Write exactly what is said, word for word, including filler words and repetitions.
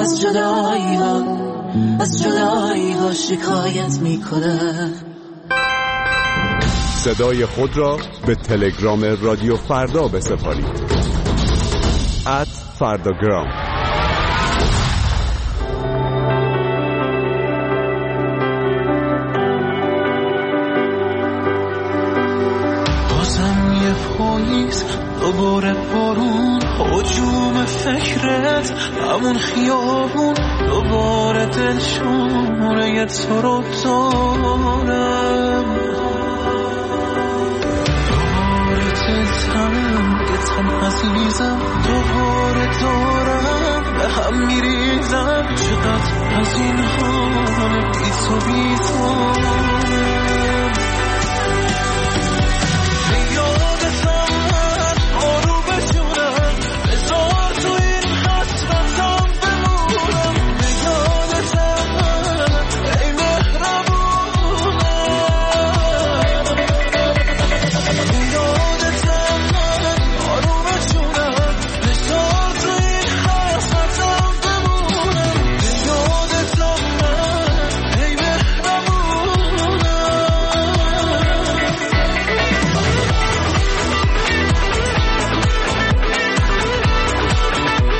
از جدایی ها از جدایی ها شکایت میکنه. صدای خود را به تلگرام رادیو فردا بسپارید. ات فرداگرام. بازم یه پاییز دوباره بارون هجوم فکرت همون خیابون دوباره دلشونه تو رو دارم دوباره دلتم دلتم عزیزم دوباره دارم به هم میریزم چقدر از این حال بی تو بی تو